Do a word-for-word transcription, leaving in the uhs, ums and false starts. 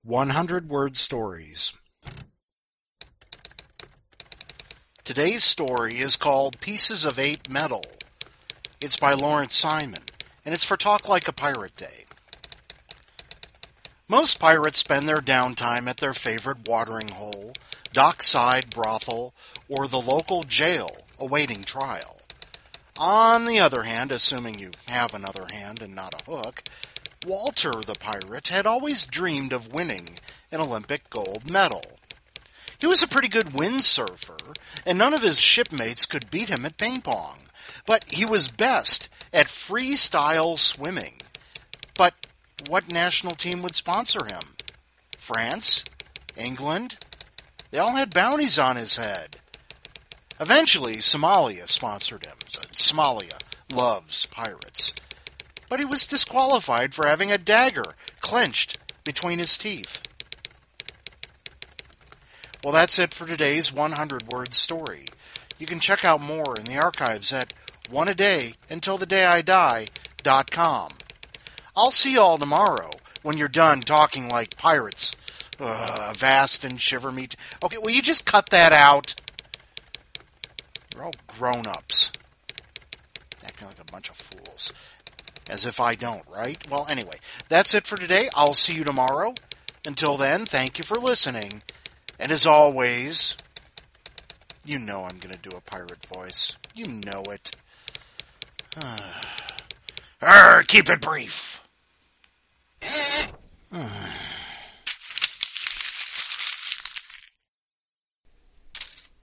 one hundred word stories. Today's story is called Pieces of Eight Metal. It's by Lawrence Simon, and it's for Talk Like a Pirate Day. Most pirates spend their downtime at their favorite watering hole, dockside brothel, or the local jail awaiting trial. On the other hand, assuming you have another hand and not a hook, Walter the pirate had always dreamed of winning an Olympic gold medal. He was a pretty good windsurfer, and none of his shipmates could beat him at ping-pong. But he was best at freestyle swimming. But what national team would sponsor him? France? England? They all had bounties on his head. Eventually, Somalia sponsored him. Somalia loves pirates. But he was disqualified for having a dagger clenched between his teeth. Well, that's it for today's one hundred word story. You can check out more in the archives at one a day until the day I die dot com. I'll see you all tomorrow when you're done talking like pirates. Ugh, Avast and shiver me. T- okay, will you just cut that out? You're all grown-ups. Acting like a bunch of fools. As if I don't, right? Well, anyway, that's it for today. I'll see you tomorrow. Until then, thank you for listening. And as always, you know I'm going to do a pirate voice. You know it. Arr, keep it brief.